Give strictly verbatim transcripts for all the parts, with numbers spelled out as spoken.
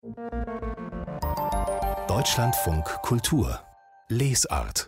Deutschlandfunk Kultur Lesart.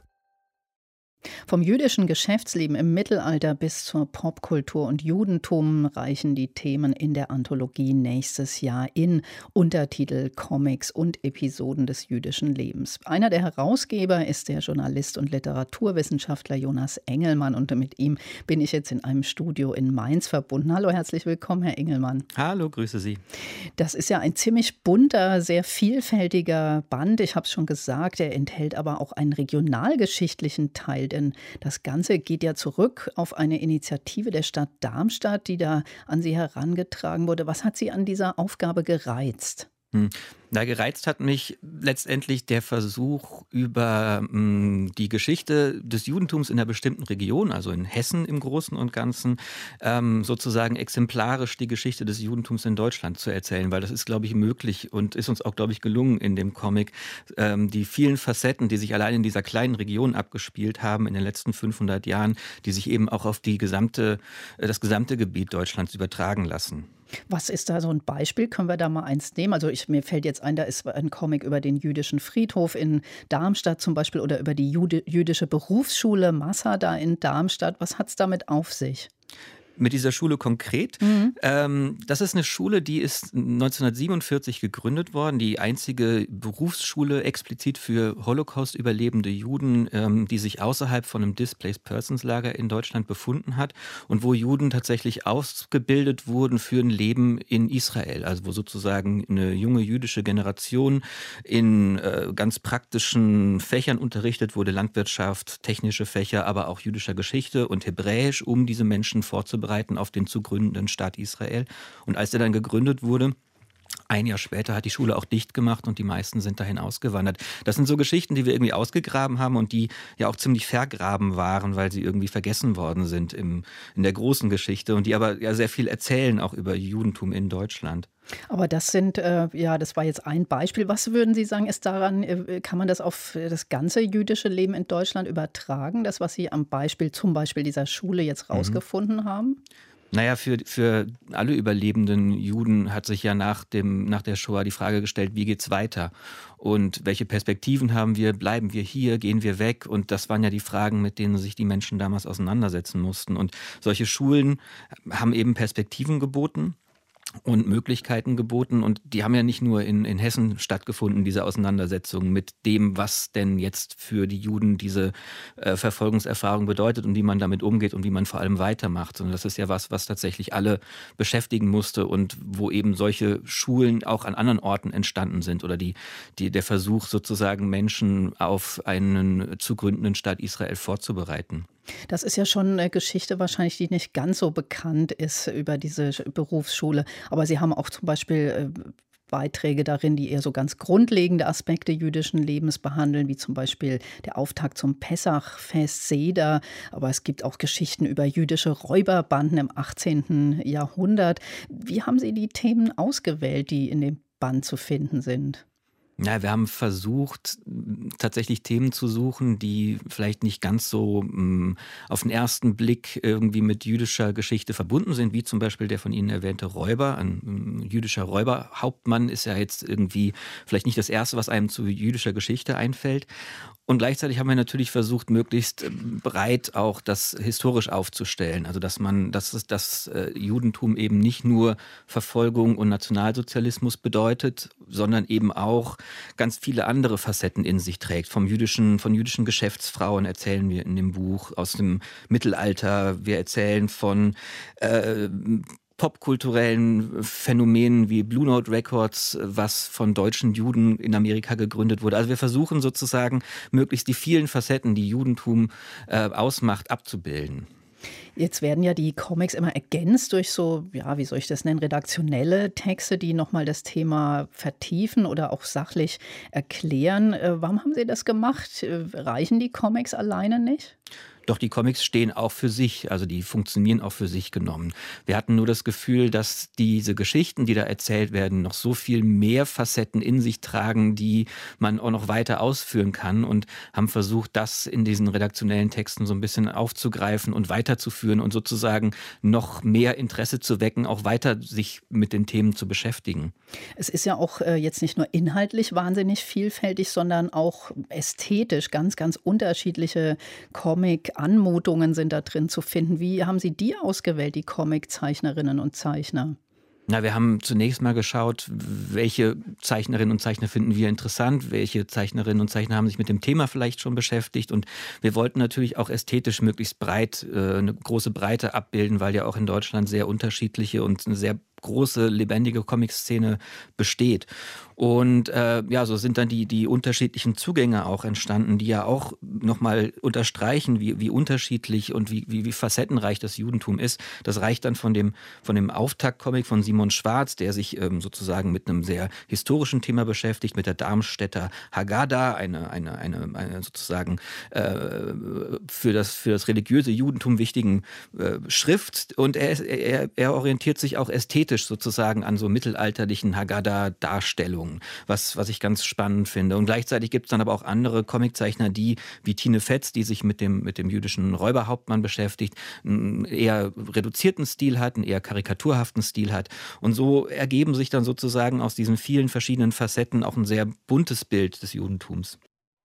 Vom jüdischen Geschäftsleben im Mittelalter bis zur Popkultur und Judentum reichen die Themen in der Anthologie nächstes Jahr in Untertitel, Comics und Episoden des jüdischen Lebens. Einer der Herausgeber ist der Journalist und Literaturwissenschaftler Jonas Engelmann und mit ihm bin ich jetzt in einem Studio in Mainz verbunden. Hallo, herzlich willkommen, Herr Engelmann. Hallo, grüße Sie. Das ist ja ein ziemlich bunter, sehr vielfältiger Band. Ich habe es schon gesagt, er enthält aber auch einen regionalgeschichtlichen Teil. Denn das Ganze geht ja zurück auf eine Initiative der Stadt Darmstadt, die da an Sie herangetragen wurde. Was hat Sie an dieser Aufgabe gereizt? Hm. Na, gereizt hat mich letztendlich der Versuch, über mh, die Geschichte des Judentums in einer bestimmten Region, also in Hessen im Großen und Ganzen, ähm, sozusagen exemplarisch die Geschichte des Judentums in Deutschland zu erzählen, weil das ist, glaube ich, möglich und ist uns auch, glaube ich, gelungen in dem Comic, ähm, die vielen Facetten, die sich allein in dieser kleinen Region abgespielt haben in den letzten fünfhundert Jahren, die sich eben auch auf die gesamte, das gesamte Gebiet Deutschlands übertragen lassen. Was ist da so ein Beispiel? Können wir da mal eins nehmen? Also ich, mir fällt jetzt ein, da ist ein Comic über den jüdischen Friedhof in Darmstadt zum Beispiel oder über die Jude, jüdische Berufsschule Masada in Darmstadt. Was hat es damit auf sich? Mit dieser Schule konkret. Mhm. Ähm, das ist eine Schule, die ist neunzehnhundertsiebenundvierzig gegründet worden. Die einzige Berufsschule explizit für Holocaust-überlebende Juden, ähm, die sich außerhalb von einem Displaced-Persons-Lager in Deutschland befunden hat und wo Juden tatsächlich ausgebildet wurden für ein Leben in Israel. Also wo sozusagen eine junge jüdische Generation in äh, ganz praktischen Fächern unterrichtet wurde. Landwirtschaft, technische Fächer, aber auch jüdischer Geschichte und Hebräisch, um diese Menschen vorzubereiten auf den zu gründenden Staat Israel. Und als er dann gegründet wurde, ein Jahr später hat die Schule auch dicht gemacht und die meisten sind dahin ausgewandert. Das sind so Geschichten, die wir irgendwie ausgegraben haben und die ja auch ziemlich vergraben waren, weil sie irgendwie vergessen worden sind im, in der großen Geschichte und die aber ja sehr viel erzählen, auch über Judentum in Deutschland. Aber das sind, äh, ja, das war jetzt ein Beispiel. Was würden Sie sagen, ist daran, äh, kann man das auf das ganze jüdische Leben in Deutschland übertragen? Das, was Sie am Beispiel, zum Beispiel dieser Schule jetzt rausgefunden mhm. haben? Naja, für, für alle überlebenden Juden hat sich ja nach, dem, nach der Shoah die Frage gestellt, wie geht's weiter? Und welche Perspektiven haben wir? Bleiben wir hier? Gehen wir weg? Und das waren ja die Fragen, mit denen sich die Menschen damals auseinandersetzen mussten. Und solche Schulen haben eben Perspektiven geboten und Möglichkeiten geboten. Und die haben ja nicht nur in, in Hessen stattgefunden, diese Auseinandersetzungen mit dem, was denn jetzt für die Juden diese äh, Verfolgungserfahrung bedeutet und wie man damit umgeht und wie man vor allem weitermacht. Und das ist ja was, was tatsächlich alle beschäftigen musste und wo eben solche Schulen auch an anderen Orten entstanden sind oder die, die, der Versuch sozusagen Menschen auf einen zu gründenden Staat Israel vorzubereiten. Das ist ja schon eine Geschichte wahrscheinlich, die nicht ganz so bekannt ist über diese Berufsschule. Aber Sie haben auch zum Beispiel äh, Beiträge darin, die eher so ganz grundlegende Aspekte jüdischen Lebens behandeln, wie zum Beispiel der Auftakt zum Pessachfest Seder. Aber es gibt auch Geschichten über jüdische Räuberbanden im achtzehnten Jahrhundert. Wie haben Sie die Themen ausgewählt, die in dem Band zu finden sind? Ja, wir haben versucht, tatsächlich Themen zu suchen, die vielleicht nicht ganz so mh, auf den ersten Blick irgendwie mit jüdischer Geschichte verbunden sind, wie zum Beispiel der von Ihnen erwähnte Räuber. Ein mh, jüdischer Räuberhauptmann ist ja jetzt irgendwie vielleicht nicht das Erste, was einem zu jüdischer Geschichte einfällt. Und gleichzeitig haben wir natürlich versucht, möglichst breit auch das historisch aufzustellen. Also dass man, dass das Judentum eben nicht nur Verfolgung und Nationalsozialismus bedeutet, sondern eben auch ganz viele andere Facetten in sich trägt. Vom jüdischen, von jüdischen Geschäftsfrauen erzählen wir in dem Buch, aus dem Mittelalter. Wir erzählen von äh, popkulturellen Phänomenen wie Blue Note Records, was von deutschen Juden in Amerika gegründet wurde. Also wir versuchen sozusagen, möglichst die vielen Facetten, die Judentum äh, ausmacht, abzubilden. Jetzt werden ja die Comics immer ergänzt durch so, ja, wie soll ich das nennen, redaktionelle Texte, die nochmal das Thema vertiefen oder auch sachlich erklären. Warum haben Sie das gemacht? Reichen die Comics alleine nicht? Doch die Comics stehen auch für sich, also die funktionieren auch für sich genommen. Wir hatten nur das Gefühl, dass diese Geschichten, die da erzählt werden, noch so viel mehr Facetten in sich tragen, die man auch noch weiter ausführen kann, und haben versucht, das in diesen redaktionellen Texten so ein bisschen aufzugreifen und weiterzuführen und sozusagen noch mehr Interesse zu wecken, auch weiter sich mit den Themen zu beschäftigen. Es ist ja auch äh, jetzt nicht nur inhaltlich wahnsinnig vielfältig, sondern auch ästhetisch. Ganz, ganz unterschiedliche Comic-Anmutungen sind da drin zu finden. Wie haben Sie die ausgewählt, die Comic-Zeichnerinnen und Zeichner? Na, wir haben zunächst mal geschaut, welche Zeichnerinnen und Zeichner finden wir interessant, welche Zeichnerinnen und Zeichner haben sich mit dem Thema vielleicht schon beschäftigt, und wir wollten natürlich auch ästhetisch möglichst breit, äh, eine große Breite abbilden, weil ja auch in Deutschland sehr unterschiedliche und eine sehr große, lebendige Comic-Szene besteht. Und äh, ja, so sind dann die, die unterschiedlichen Zugänge auch entstanden, die ja auch nochmal unterstreichen, wie, wie unterschiedlich und wie, wie, wie facettenreich das Judentum ist. Das reicht dann von dem, von dem Auftakt-Comic von Simon Schwarz, der sich ähm, sozusagen mit einem sehr historischen Thema beschäftigt, mit der Darmstädter Haggadah, eine, eine, eine, eine sozusagen äh, für, das, für das religiöse Judentum wichtigen äh, Schrift. Und er, er, er orientiert sich auch ästhetisch sozusagen an so mittelalterlichen Haggadah-Darstellungen, was, was ich ganz spannend finde. Und gleichzeitig gibt es dann aber auch andere Comiczeichner, die, wie Tine Fetz, die sich mit dem, mit dem jüdischen Räuberhauptmann beschäftigt, einen eher reduzierten Stil hat, einen eher karikaturhaften Stil hat. Und so ergeben sich dann sozusagen aus diesen vielen verschiedenen Facetten auch ein sehr buntes Bild des Judentums.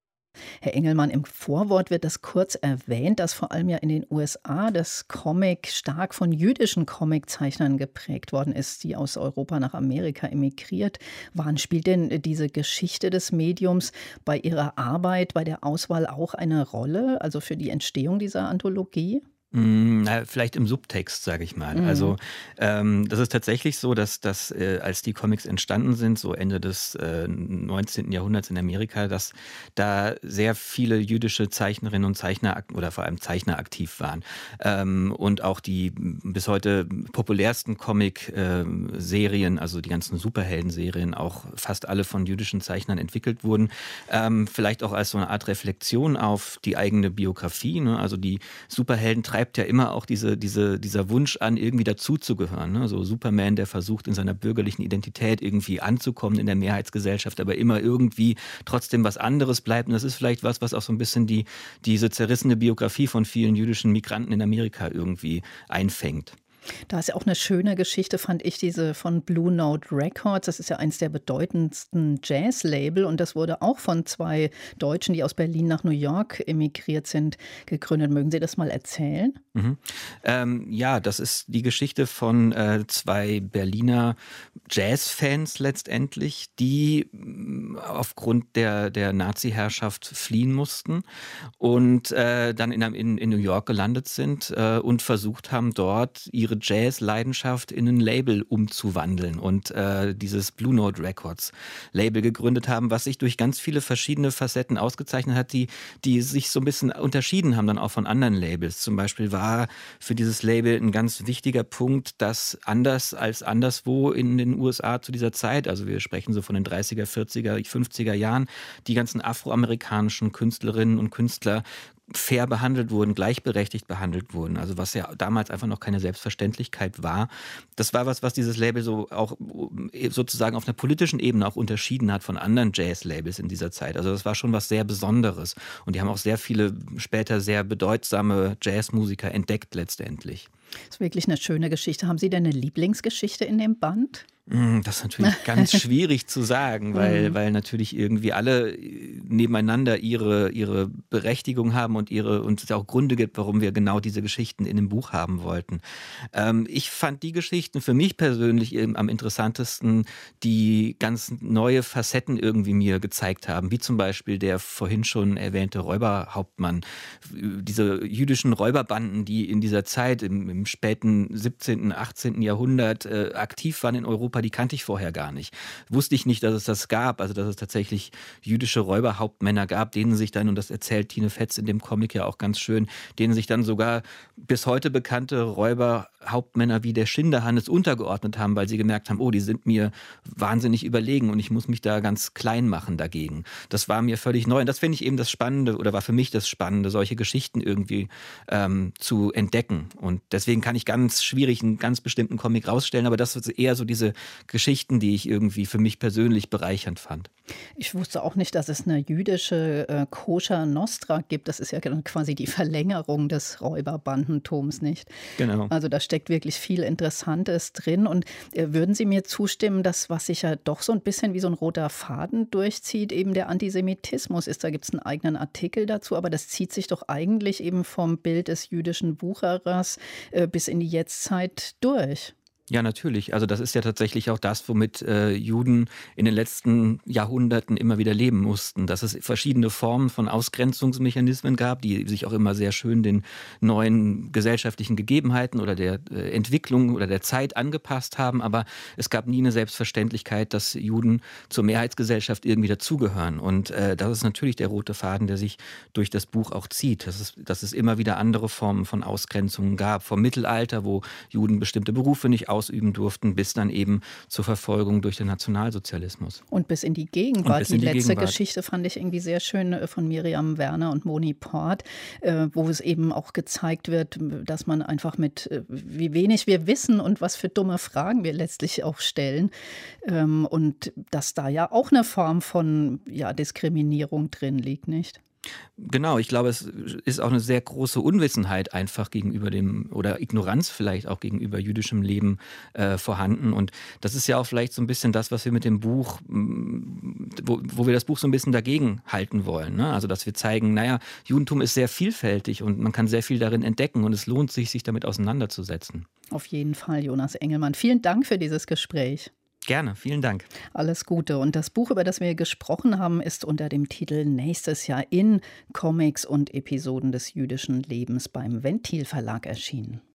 Herr Engelmann, im Vorwort wird das kurz erwähnt, dass vor allem ja in den U S A das Comic stark von jüdischen Comiczeichnern geprägt worden ist, die aus Europa nach Amerika emigriert waren. Spielt denn diese Geschichte des Mediums bei Ihrer Arbeit, bei der Auswahl auch eine Rolle, also für die Entstehung dieser Anthologie? Mm, Na, vielleicht im Subtext, sage ich mal. Mhm. Also ähm, das ist tatsächlich so, dass, dass äh, als die Comics entstanden sind, so Ende des äh, neunzehnten. Jahrhunderts in Amerika, dass da sehr viele jüdische Zeichnerinnen und Zeichner ak- oder vor allem Zeichner aktiv waren. Ähm, und auch die bis heute populärsten Comic-Serien, also die ganzen Superhelden-Serien, auch fast alle von jüdischen Zeichnern entwickelt wurden. Ähm, vielleicht auch als so eine Art Reflexion auf die eigene Biografie. Ne? Also die Superhelden treibt ja immer auch diese, diese, dieser Wunsch an, irgendwie dazuzugehören. Ne? So Superman, der versucht in seiner bürgerlichen Identität irgendwie anzukommen in der Mehrheitsgesellschaft, aber immer irgendwie trotzdem was anderes bleibt. Und das ist vielleicht was, was auch so ein bisschen die, diese zerrissene Biografie von vielen jüdischen Migranten in Amerika irgendwie einfängt. Da ist ja auch eine schöne Geschichte, fand ich, diese von Blue Note Records. Das ist ja eins der bedeutendsten Jazz-Label und das wurde auch von zwei Deutschen, die aus Berlin nach New York emigriert sind, gegründet. Mögen Sie das mal erzählen? Mhm. Ähm, ja, das ist die Geschichte von äh, zwei Berliner Jazz-Fans letztendlich, die mh, aufgrund der, der Nazi-Herrschaft fliehen mussten und äh, dann in, in, in New York gelandet sind äh, und versucht haben, dort ihre Jazz-Leidenschaft in ein Label umzuwandeln und äh, dieses Blue Note Records Label gegründet haben, was sich durch ganz viele verschiedene Facetten ausgezeichnet hat, die, die sich so ein bisschen unterschieden haben dann auch von anderen Labels. Zum Beispiel war für dieses Label ein ganz wichtiger Punkt, dass anders als anderswo in den U S A zu dieser Zeit, also wir sprechen so von den dreißiger, vierziger, fünfziger Jahren, die ganzen afroamerikanischen Künstlerinnen und Künstler fair behandelt wurden, gleichberechtigt behandelt wurden. Also was ja damals einfach noch keine Selbstverständlichkeit war. Das war was, was dieses Label so auch sozusagen auf einer politischen Ebene auch unterschieden hat von anderen Jazz-Labels in dieser Zeit. Also das war schon was sehr Besonderes. Und die haben auch sehr viele später sehr bedeutsame Jazzmusiker entdeckt letztendlich. Das ist wirklich eine schöne Geschichte. Haben Sie denn eine Lieblingsgeschichte in dem Band? Das ist natürlich ganz schwierig zu sagen, weil, weil natürlich irgendwie alle nebeneinander ihre, ihre Berechtigung haben und, ihre, und es auch Gründe gibt, warum wir genau diese Geschichten in dem Buch haben wollten. Ähm, ich fand die Geschichten für mich persönlich eben am interessantesten, die ganz neue Facetten irgendwie mir gezeigt haben, wie zum Beispiel der vorhin schon erwähnte Räuberhauptmann. Diese jüdischen Räuberbanden, die in dieser Zeit im, im späten siebzehnten., achtzehnten. Jahrhundert äh, aktiv waren in Europa, Europa, die kannte ich vorher gar nicht. Wusste ich nicht, dass es das gab, also dass es tatsächlich jüdische Räuberhauptmänner gab, denen sich dann, und das erzählt Tine Fetz in dem Comic ja auch ganz schön, denen sich dann sogar bis heute bekannte Räuberhauptmänner wie der Schinderhannes untergeordnet haben, weil sie gemerkt haben, oh, die sind mir wahnsinnig überlegen und ich muss mich da ganz klein machen dagegen. Das war mir völlig neu und das finde ich eben das Spannende oder war für mich das Spannende, solche Geschichten irgendwie ähm, zu entdecken. Und deswegen kann ich ganz schwierig einen ganz bestimmten Comic rausstellen, aber das sind eher so diese Geschichten, die ich irgendwie für mich persönlich bereichernd fand. Ich wusste auch nicht, dass es eine jüdische äh, Kosher Nostra gibt. Das ist ja quasi die Verlängerung des Räuberbandentums, nicht? Genau. Also da steckt wirklich viel Interessantes drin. Und äh, würden Sie mir zustimmen, dass was sich ja doch so ein bisschen wie so ein roter Faden durchzieht, eben der Antisemitismus ist? Da gibt es einen eigenen Artikel dazu, aber das zieht sich doch eigentlich eben vom Bild des jüdischen Wucherers äh, bis in die Jetztzeit durch. Ja, natürlich. Also das ist ja tatsächlich auch das, womit äh, Juden in den letzten Jahrhunderten immer wieder leben mussten. Dass es verschiedene Formen von Ausgrenzungsmechanismen gab, die sich auch immer sehr schön den neuen gesellschaftlichen Gegebenheiten oder der äh, Entwicklung oder der Zeit angepasst haben. Aber es gab nie eine Selbstverständlichkeit, dass Juden zur Mehrheitsgesellschaft irgendwie dazugehören. Und äh, das ist natürlich der rote Faden, der sich durch das Buch auch zieht. Dass es, dass es immer wieder andere Formen von Ausgrenzungen gab. Vom Mittelalter, wo Juden bestimmte Berufe nicht ausüben durften, bis dann eben zur Verfolgung durch den Nationalsozialismus. Und bis in die Gegenwart. Bis in die, die letzte Gegenwart. Geschichte fand ich irgendwie sehr schön äh, von Miriam Werner und Moni Port, äh, wo es eben auch gezeigt wird, dass man einfach mit, äh, wie wenig wir wissen und was für dumme Fragen wir letztlich auch stellen. Ähm, und dass da ja auch eine Form von ja, Diskriminierung drin liegt, nicht? Genau, ich glaube, es ist auch eine sehr große Unwissenheit einfach gegenüber dem oder Ignoranz vielleicht auch gegenüber jüdischem Leben äh, vorhanden. Und das ist ja auch vielleicht so ein bisschen das, was wir mit dem Buch, wo, wo wir das Buch so ein bisschen dagegen halten wollen. Ne? Also, dass wir zeigen, naja, Judentum ist sehr vielfältig und man kann sehr viel darin entdecken und es lohnt sich, sich damit auseinanderzusetzen. Auf jeden Fall, Jonas Engelmann. Vielen Dank für dieses Gespräch. Gerne, vielen Dank. Alles Gute. Und das Buch, über das wir gesprochen haben, ist unter dem Titel Nächstes Jahr in Comics und Episoden des jüdischen Lebens beim Ventil Verlag erschienen.